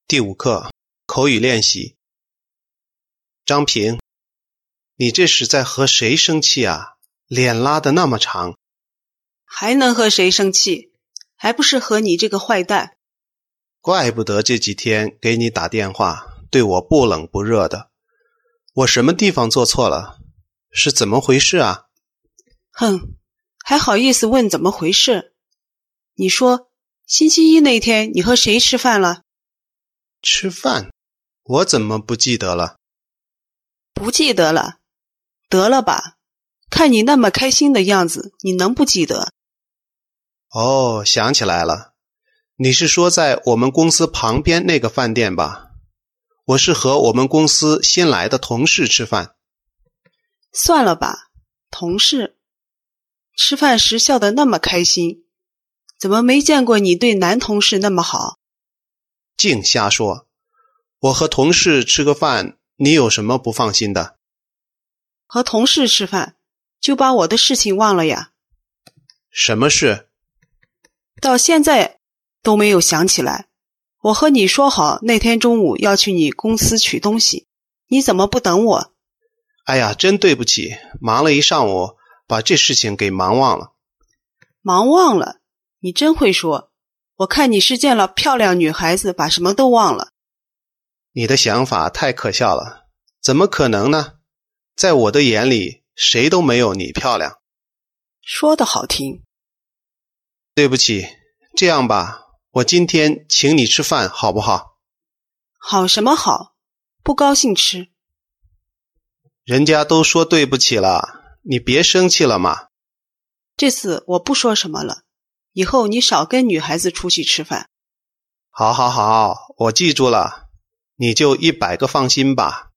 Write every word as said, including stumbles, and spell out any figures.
第五课口语练习。张平，你这是在和谁生气啊？脸拉得那么长。 还能和谁生气？还不是和你这个坏蛋。 怪不得这几天给你打电话，对我不冷不热的。我什么地方做错了？是怎么回事啊？ 哼，还好意思问怎么回事？你说，星期一那天你和谁吃饭了？ 吃饭？我怎么不记得了？ 不记得了？得了吧，看你那么开心的样子，你能不记得？ 哦，想起来了，你是说在我们公司旁边那个饭店吧？我是和我们公司新来的同事吃饭。 算了吧，同事。吃饭时笑得那么开心，怎么没见过你对男同事那么好？ 净瞎说，我和同事吃个饭，你有什么不放心的？ 和同事吃饭，就把我的事情忘了呀？ 什么事？ 到现在都没有想起来。我和你说好那天中午要去你公司取东西，你怎么不等我？ 哎呀，真对不起，忙了一上午，把这事情给忙忘了。 忙忘了？你真会说。我看你是见了漂亮女孩子，把什么都忘了。 你的想法太可笑了，怎么可能呢？在我的眼里，谁都没有你漂亮。 说得好听。 对不起，这样吧，我今天请你吃饭好不好？ 好什么好？不高兴吃。 人家都说对不起了，你别生气了嘛。 这次我不说什么了，以后你少跟女孩子出去吃饭。 好好好，我记住了，你就一百个放心吧。